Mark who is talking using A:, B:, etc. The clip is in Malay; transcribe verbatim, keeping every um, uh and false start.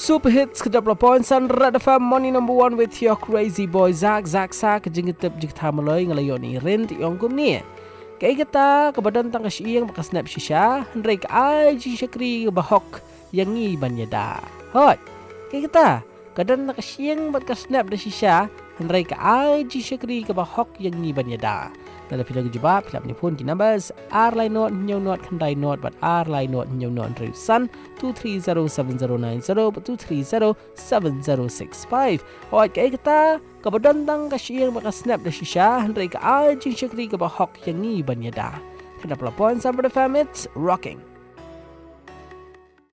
A: Super hits ke double point san Red F M money number one with your crazy boy Zak Zak Sak jengitep jikta maloi ngalayo ni rent yong kum ni. Kay kita kebadan tang kasyeng maka snap shisha hendrai ka ai ji syakri bahok yang ngi banyada. Hot. Kay kita kadan tang kasyeng bat ka snap da shisha hendrai ka ai ji syakri ka bahok yang ngi banyada. Dalam video jawab filap ni pun di numbers R line note nyaw note kandai note but R line note nyaw note resan two three zero seven zero nine zero two three zero seven zero six five. Alright, kaya kita kabadan tang kasyeng maka snap da shisha hendrai ka ai ji syakri ka bahok yang ngi banyada. Kenapa lapon sampai the fam it's rocking.